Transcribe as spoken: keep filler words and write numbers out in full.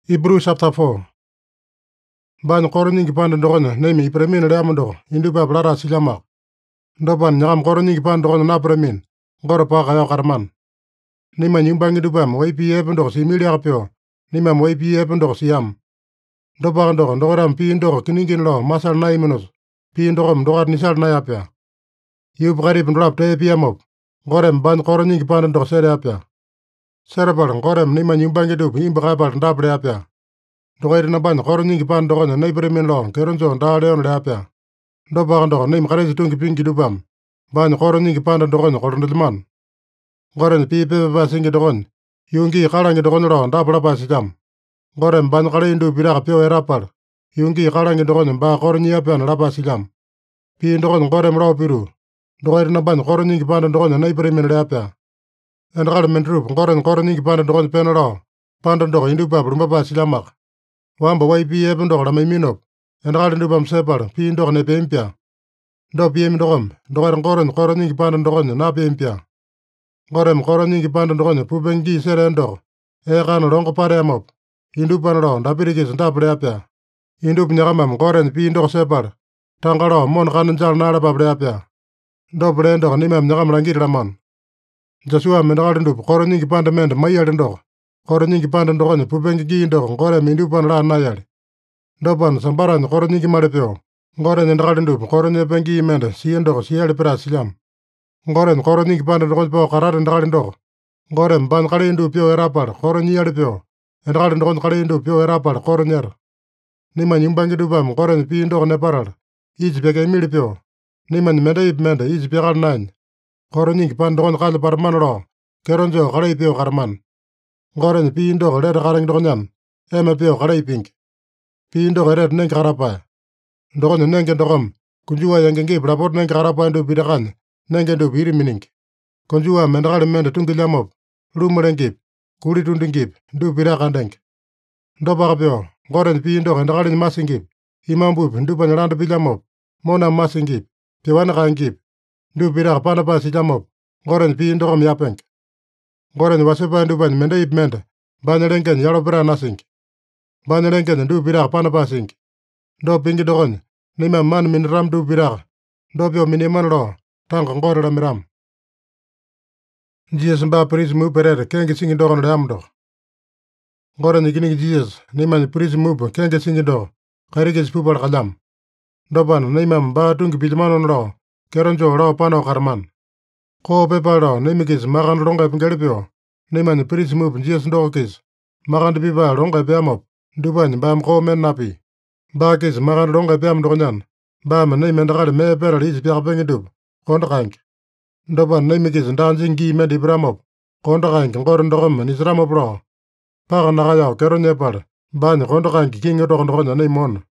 Hebrews chapter four. Ban koroningi panda ndogona nemi ipremin leamo ndo indu bab lara silamak. Ndoban nyam koroningi panda ndogona na premin. Ngoro pa kayo karman. Nima nyumbangi dubam wai pi ep ndo si mili akapyo. Nima wai pi ep ndo si yam. Ndoba ndo ndoram pi ndo kiningin lo masal na imenos. Pi ndogom ndogat nisal na yapya. Yub garib ndolap te pi amop. Ngorem ban koroningi panda ndo sere yapya. Serapal ngorem nima nyumbangi dub imba kapal ndapre yapya. Ndogairi na ban koroningi pan ndogona na ipremin lo keronjo nda leon le yapya. Ndoba ndo nim karesi tungi pingi dubam. Ban koroningi panda ndogona kolondilman. Ngoren pi pepe ba singi dogon. Yungi kalangi dogon lo ndapra ba sijam. Ngorem ban kale indu piraka pyo erapal. Yungi kalangi dogon ba koroni yapya na lapa sijam. Pi ndogon ngorem lo piru. Ndogairi na ban koroningi panda ndogona na ipremin le yapya. Endakal mendrup ngoren koroningi panda ndogona peno lo. Panda ndogo indu bab rumba ba sijamak. Wamba wai pi ep ndog la may minop. Endakal ndubam sepal pi ndog ne pempya. Ndo pi em ndogom. Ndogairi ngoren koroningi panda ndogona na pempya. Ngorem koroningi panda ndogona pubengi sere ndog. Ekan longo pare amop. Indu pan lo ndapirikis ndapre yapya. Indu pnyakamam ngoren pi ndog sepal. Tangalo mon kananjal nala babre yapya. Ndo ple ndog nimam nyakam langir laman. Joshua mendakal ndup koroningi panda mende mayal ndog. Koroningi panda ndogona pubengi gi ndog ngorem indu pan la nayal. Ndopan sambaran koroningi malepyo. Ngoren endakal ndup koroningi pengi mende siye ndog siyale pera silam. Ngoren koroningi panda ndogona po karare endakal ndog. Ngorem ban kale indu pyo erapal koroni yale pyo. Endakal ndogona kale indu pyo erapal koronyer. Nima nyumbangi dubam ngoren pi ndog ne paral. Iji peke emili pyo. Nima mende ip mende iji pekal nain. Koroningi panda ndogona kale parman lo. Keronjo kale pyo karman. Ngoren pi ndog leda kareng dogonyan. Eme pyo kale pink. Pi ndog eret neng karapay. Ndogona nenge ndogom. Kunjuwa yang ngip laport neng karapay ndu bidakan. Nenge ndu biri mining. Kunjuwa mendakal mende tungilyamop. Lumule ngip. Kuli tundi ngip. Ndu bidakan denk. Ndobaka pyo. Ngoren pi ndog endakal masi ngip. Imambup ndu panyalanda bilyamop. Mona masi ngip. Piwana ka ngip. Ndu bidak panapa sijamop. Ngoren pi ndogom yapeng. Ngoren wasepa ndu bany mende ip mende. Banyalengen yalopera nasing. Banyalengen ndu bidak panapa sing. Ndo pingi dogon. Nima man minram ndu bidak. Ndo pyo miniman lo. Tangka ngore la miram. Jesus mba pris mu perere kengi singi dogon le amdo. Ngoren ikining Jesus. Nima ni pris mu kengi singi do. Karikis pupal kalam. Ndopan nima mba tungi pilmanon lo. Keronjo lo pano karman. Ko pepa lo nimikis makan ronga pengelipyo. Nima ni pris mu Jesus ndo kis. Makan di pipa ronga peamop. Ndupan mbam ko men napi. Ba kis makan ronga peam dogonyan. Bam nima ndakali me peral isi piaka pengi dub. Konda kank. Ndopan nimikis ndanjing gi mendi bramop. Konda kank ngoren ndogom nisramop lo. Paka nakayaw keron nepal. Bany konda kank kingi dogon dogonya neimon.